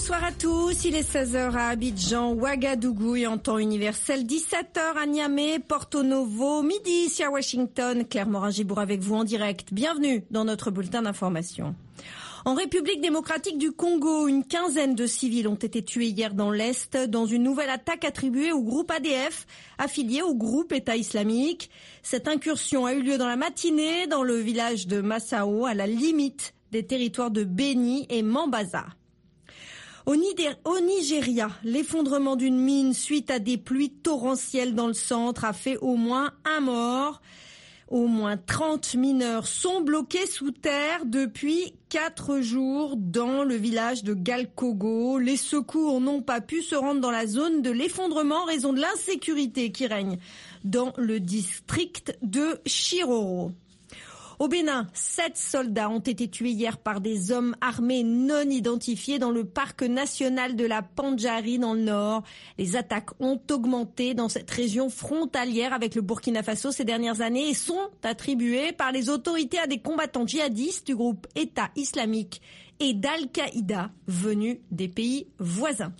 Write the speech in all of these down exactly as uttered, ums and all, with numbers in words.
Bonsoir à tous, il est seize heures à Abidjan, Ouagadougou et en temps universel, dix-sept heures à Niamey, Porto Novo, midi ici à Washington. Claire Morin-Gibour avec vous en direct. Bienvenue dans notre bulletin d'information. En République démocratique du Congo, une quinzaine de civils ont été tués hier dans l'Est dans une nouvelle attaque attribuée au groupe A D F, affilié au groupe État islamique. Cette incursion a eu lieu dans la matinée dans le village de Massao, à la limite des territoires de Béni et Mambasa. Au Nigeria, l'effondrement d'une mine suite à des pluies torrentielles dans le centre a fait au moins un mort. Au moins trente mineurs sont bloqués sous terre depuis quatre jours dans le village de Galkogo. Les secours n'ont pas pu se rendre dans la zone de l'effondrement en raison de l'insécurité qui règne dans le district de Chiroro. Au Bénin, sept soldats ont été tués hier par des hommes armés non identifiés dans le parc national de la Pandjari dans le nord. Les attaques ont augmenté dans cette région frontalière avec le Burkina Faso ces dernières années et sont attribuées par les autorités à des combattants djihadistes du groupe État islamique et d'Al-Qaïda venus des pays voisins.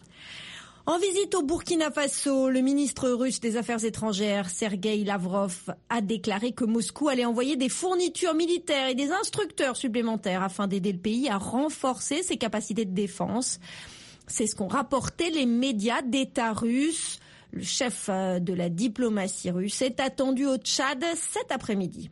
En visite au Burkina Faso, le ministre russe des Affaires étrangères, Sergueï Lavrov, a déclaré que Moscou allait envoyer des fournitures militaires et des instructeurs supplémentaires afin d'aider le pays à renforcer ses capacités de défense. C'est ce qu'ont rapporté les médias d'État russes. Le chef de la diplomatie russe est attendu au Tchad cet après-midi.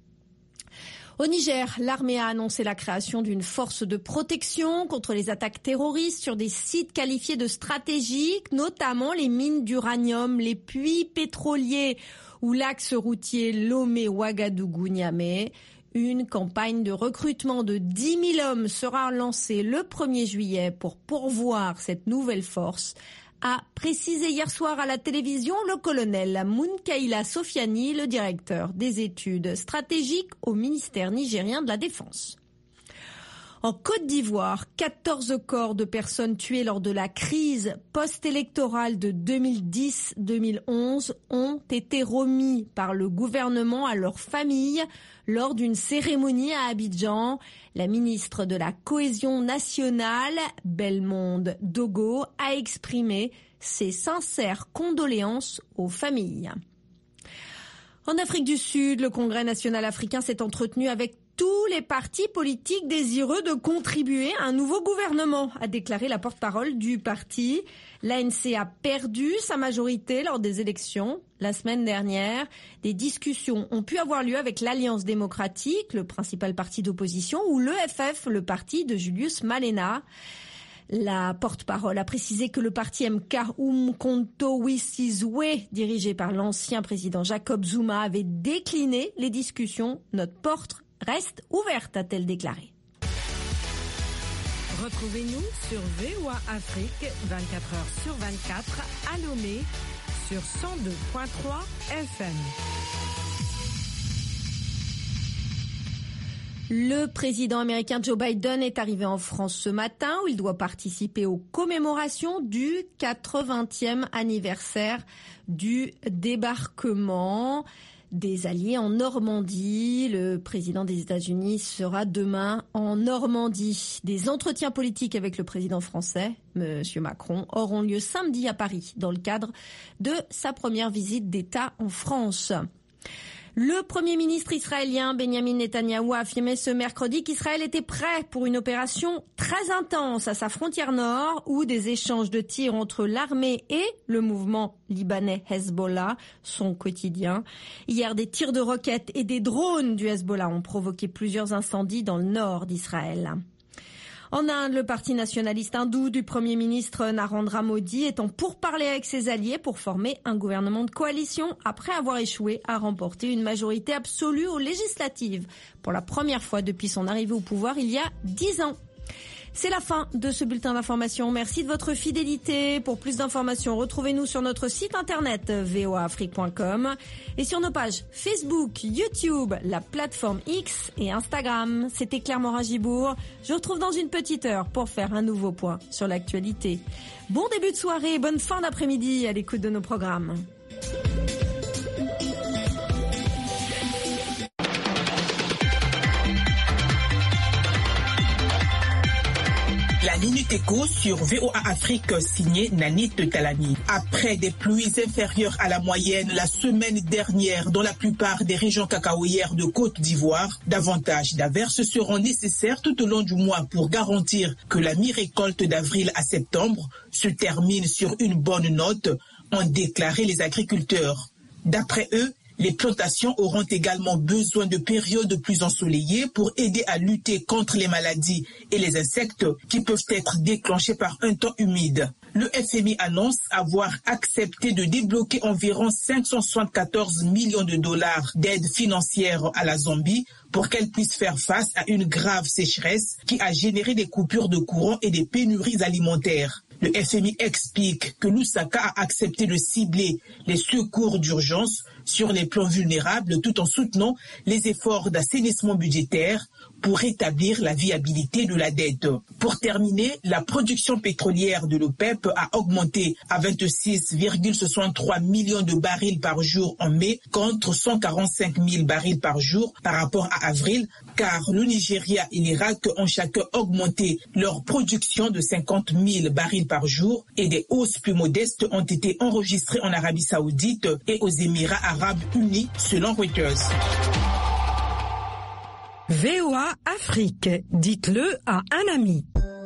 Au Niger, l'armée a annoncé la création d'une force de protection contre les attaques terroristes sur des sites qualifiés de stratégiques, notamment les mines d'uranium, les puits pétroliers ou l'axe routier Lomé-Ouagadougou-Niamey. Une campagne de recrutement de dix mille hommes sera lancée le premier juillet pour pourvoir cette nouvelle force, a précisé hier soir à la télévision le colonel Munkaila Sofiani, le directeur des études stratégiques au ministère nigérien de la Défense. En Côte d'Ivoire, quatorze corps de personnes tuées lors de la crise post-électorale de deux mille dix deux mille onze ont été remis par le gouvernement à leurs familles lors d'une cérémonie à Abidjan. La ministre de la Cohésion nationale, Belmonde Dogo, a exprimé ses sincères condoléances aux familles. En Afrique du Sud, le Congrès national africain s'est entretenu avec tous les partis politiques désireux de contribuer à un nouveau gouvernement, a déclaré la porte-parole du parti. L'A N C a perdu sa majorité lors des élections la semaine dernière. Des discussions ont pu avoir lieu avec l'Alliance démocratique, le principal parti d'opposition, ou l'E F F, le parti de Julius Malema. La porte-parole a précisé que le parti M K Umkhonto we Sizwe, dirigé par l'ancien président Jacob Zuma, avait décliné les discussions. Notre porte reste ouverte, a-t-elle déclaré. Retrouvez-nous sur V O A Afrique, vingt-quatre heures sur vingt-quatre, à Lomé, sur cent deux virgule trois F M. Le président américain Joe Biden est arrivé en France ce matin où il doit participer aux commémorations du quatre-vingtième anniversaire du débarquement des Alliés en Normandie. Le président des États-Unis sera demain en Normandie. Des entretiens politiques avec le président français, M. Macron, auront lieu samedi à Paris dans le cadre de sa première visite d'État en France. Le Premier ministre israélien Benjamin Netanyahou a affirmé ce mercredi qu'Israël était prêt pour une opération très intense à sa frontière nord où des échanges de tirs entre l'armée et le mouvement libanais Hezbollah sont quotidiens. Hier, des tirs de roquettes et des drones du Hezbollah ont provoqué plusieurs incendies dans le nord d'Israël. En Inde, le parti nationaliste hindou du Premier ministre Narendra Modi est en pourparlers avec ses alliés pour former un gouvernement de coalition après avoir échoué à remporter une majorité absolue aux législatives pour la première fois depuis son arrivée au pouvoir il y a dix ans. C'est la fin de ce bulletin d'information. Merci de votre fidélité. Pour plus d'informations, retrouvez-nous sur notre site internet v o a afrique point com et sur nos pages Facebook, YouTube, la plateforme X et Instagram. C'était Claire Morin-Gibour. Je vous retrouve dans une petite heure pour faire un nouveau point sur l'actualité. Bon début de soirée, bonne fin d'après-midi à l'écoute de nos programmes. La La Minute Éco sur V O A Afrique signée Nanit Talani. Après des pluies inférieures à la moyenne la semaine dernière dans la plupart des régions cacaoyères de Côte d'Ivoire, davantage d'averses seront nécessaires tout au long du mois pour garantir que la mi-récolte d'avril à septembre se termine sur une bonne note, ont déclaré les agriculteurs. D'après eux, les plantations auront également besoin de périodes plus ensoleillées pour aider à lutter contre les maladies et les insectes qui peuvent être déclenchés par un temps humide. Le F M I annonce avoir accepté de débloquer environ cinq cent soixante-quatorze millions de dollars d'aide financière à la Zambie pour qu'elle puisse faire face à une grave sécheresse qui a généré des coupures de courant et des pénuries alimentaires. Le F M I explique que Lusaka a accepté de cibler les secours d'urgence sur les plans vulnérables tout en soutenant les efforts d'assainissement budgétaire pour rétablir la viabilité de la dette. Pour terminer, la production pétrolière de l'OPEP a augmenté à vingt-six virgule soixante-trois millions de barils par jour en mai contre cent quarante-cinq mille barils par jour par rapport à avril, car le Nigeria et l'Irak ont chacun augmenté leur production de cinquante mille barils par jour et des hausses plus modestes ont été enregistrées en Arabie Saoudite et aux Émirats Arabes Unis selon Reuters. V O A Afrique, dites-le à un ami.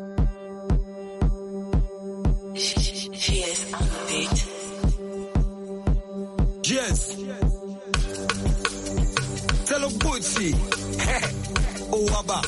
Yes. C'est le Butsi. Oh, Waba.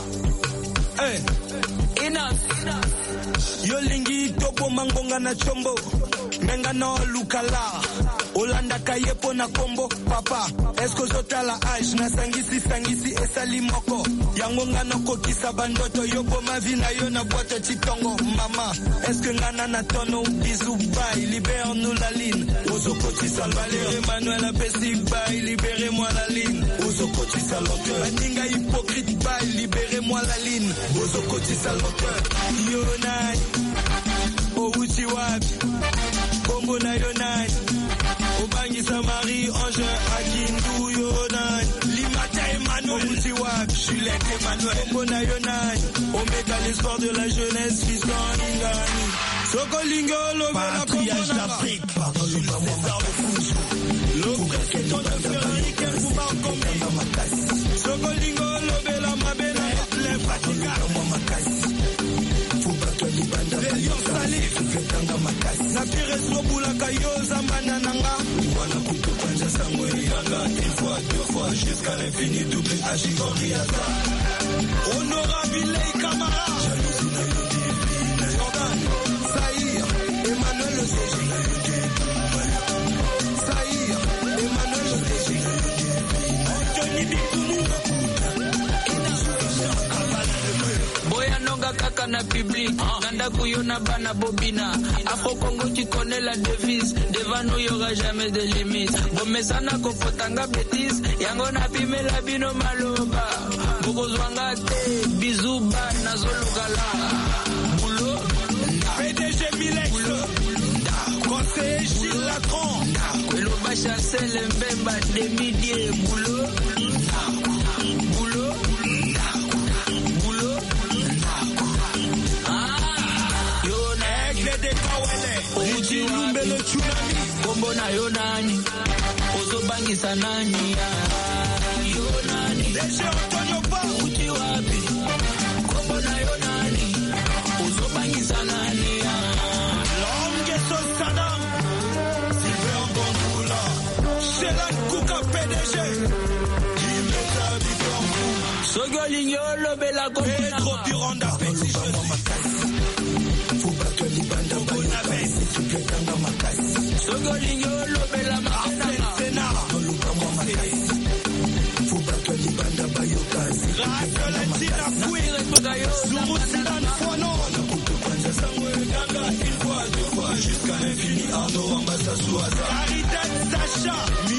Hey. Enough. Yolingi topo mangonga na chombo. Menga no lukala. Olanda kayepo na kombo. Papa, esko zota la age na sangisi sangisi esali moko. Yango ngana kokisa bandoto yobo mavina yo na boîte chitongo. Mama, eske ngana na tono bisou bye, libère-nous la ligne. Ozokoti salvalé, Emmanuel Apesi bye, libérez-moi la ligne. Ozokoti saloteur, baninga hypocrite bye, libérez-moi la ligne. Ozokoti saloteur, yonai, o uchi wapi, kombo na yonai. Obangi Samari, Ange, Akindu, Yonai, Limata Emmanuel, Outiwak, Juliette Emmanuel, Mbona Yonai, Omega, l'espoir de la jeunesse, Fiston Ingani, Sokolingo, Lovela, Patriage d'Afrique, pardon, le César Ofunjo, l'oppression de Ferrari, Kembouba, Kombi, Sokolingo, Lovela, Mabena, les Fatika, les Lions Salif, Napires Robula, Kayo, Zambana, Nanga, une fois, deux fois, jusqu'à l'infini, double Achigoriata. Honorable Lei Kamara, Jordan, Saïr, Emmanuel Le Ségi, Saïr, Emmanuel Le Ségi, Anthony Bikoumou, Boyanonga kaka na public, nanda kuyona bana bobina. Afro Congo tu connais la devise, devant nous y'aura jamais de limite. Bomesana kopotanga bêtise, yango na bimela bino maloba. Bokozwanga te, bisou ba nazolugala. Boulot, P D G Milex, conseiller Gilles Lacron, Eloba Chancel Mbemba Demidie, boulot, boulot. Lumbele tsunami kombo na yonani ozobangisa nani yonani Deshe Antonio Ba uti wapi kombo na yonani ozobangisa nani Longue Sosadam Sylvain Bongula Shelan Kuka P D G Kimeta Bikambu Sogolinyo Bela Kombo Pedro Piranda Petit Jésus Foubato Libanda Sogolingo Lobela Makena Senara Lubamo Makasi Foubato Libanda Bayokas Rasolentina Fouire Togayo Zoumoussidan Fono Nakuto Panja Sangwe Ganga une fois, deux fois jusqu'à l'infini Arnaud Ambassa Souaza Caridad Sacha